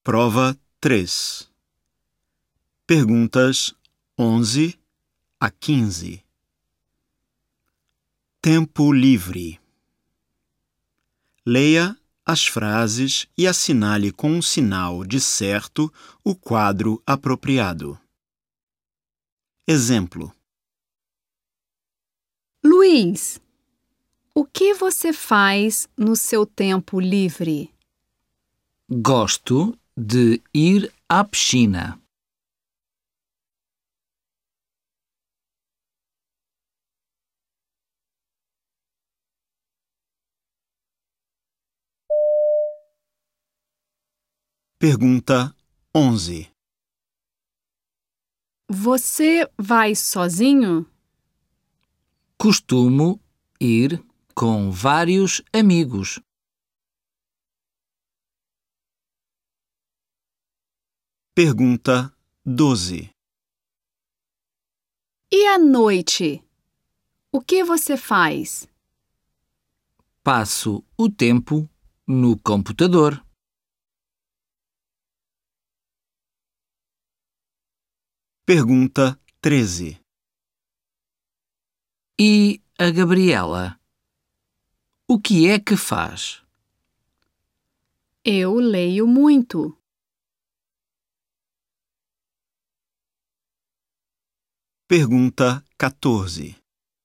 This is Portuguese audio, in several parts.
Prova 3. Perguntas 11 a 15. Tempo livre. Leia as frases e assinale com um sinal de certo o quadro apropriado. Exemplo: Luiz, o que você faz no seu tempo livre? Gosto de ir à piscina. Pergunta 11. Você vai sozinho? Costumo ir com vários amigos. Pergunta 12. E à noite? O que você faz? Passo o tempo no computador. Pergunta 13. E a Gabriela? O que é que faz? Eu leio muito. Pergunta 14.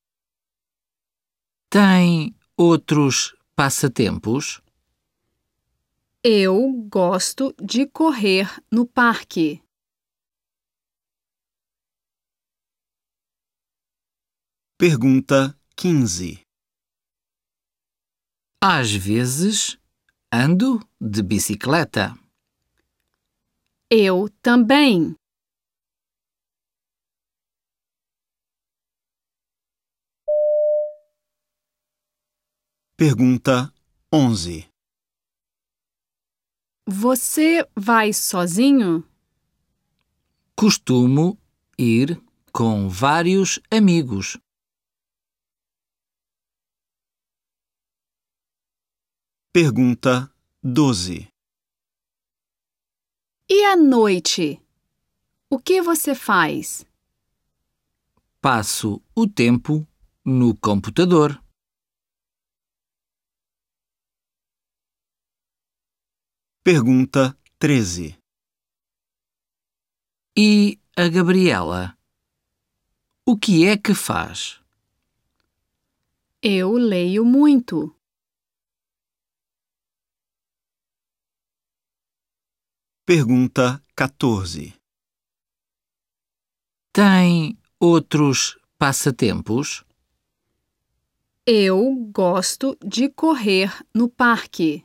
Tem outros passatempos? Eu gosto de correr no parque. Pergunta 15. Às vezes ando de bicicleta. Eu também. Pergunta 11. Você vai sozinho? Costumo ir com vários amigos. Pergunta 12. E à noite? O que você faz? Passo o tempo no computador. Pergunta 13. E a Gabriela? O que é que faz? Eu leio muito. Pergunta 14. Tem outros passatempos? Eu gosto de correr no parque.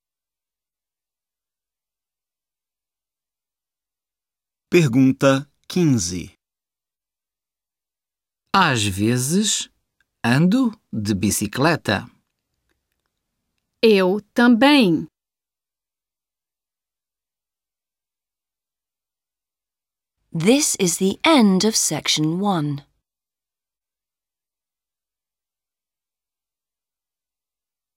Pergunta 15. Às vezes ando de bicicleta. Eu também. This is the end of section 1.